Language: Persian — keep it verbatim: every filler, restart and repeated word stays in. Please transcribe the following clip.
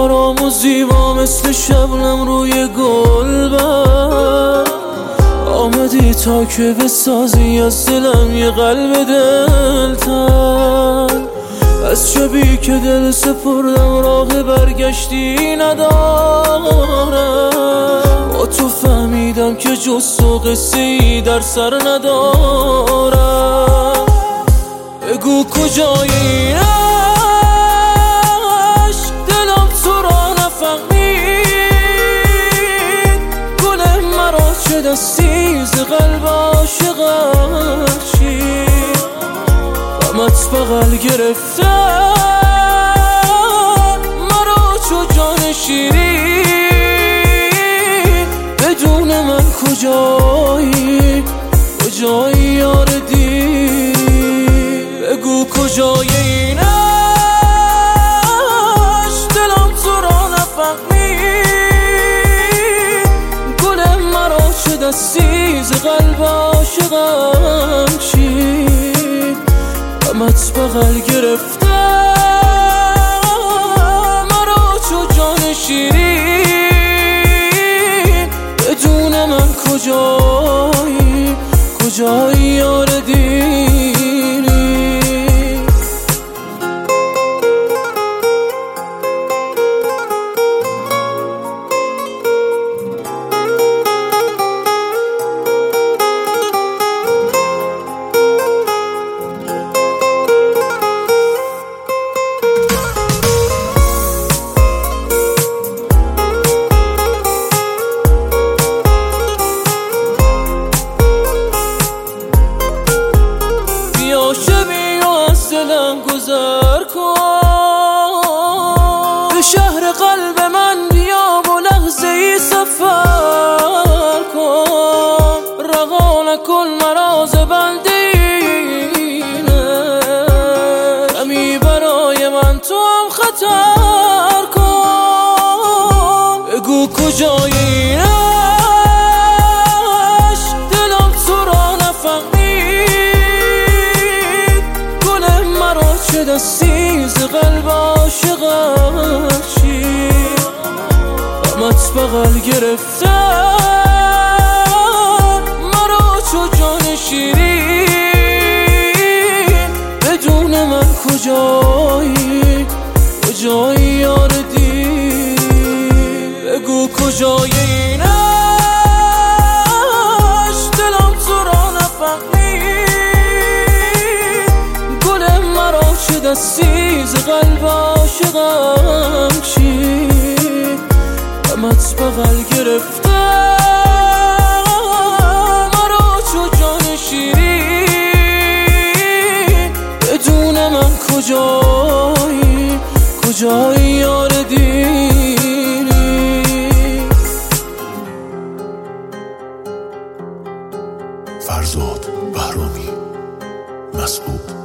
آرام و زیبا مثل شبنم روی گلبن آمدی تا که بسازی از دلم یه قلب دلتن. از شبی که دل سپردم راه برگشتی ندارم، با تو فهمیدم که جز تو قصه ای در سر ندارم. بگو کجای این عشق دلم تو را نفهمید، گل مرا چه دستی ز قلب عاشقم چید، غمت بغل گرفته مرا چو جان شیرین. بدون من کجایی کجایی یار دی، بگو کجای این عشق دلم تو را نفهمید، گل مرا چه دستی ز قلب عاشقم چید، غمت بغل گرفته مرا چو جان شیرین. بدون من کجایی کجایی یار دیری. شبی و از دلم گذر کن، به شهر قلب من بیا و لحظه ای سفر کن. رها نکن مرا ز بندینه، کمی برای من تو هم خطر کن. بگو کجای این عشق دلم تو را نفهمید، چه دستی ز قلب عاشقم چید، غمت بغل گرفته مرا چو جان شیرین. بدون من کجایی کجایی یار دی، بگو کجای این عشق دلم تو را نفهمید، گل مرا چه دستی ز قلب عاشقم چید، غمت بغل گرفته مرا چو جان شیرین. بدون من کجایی کجایی یار دیری. فرزاد بهرامی، مسعود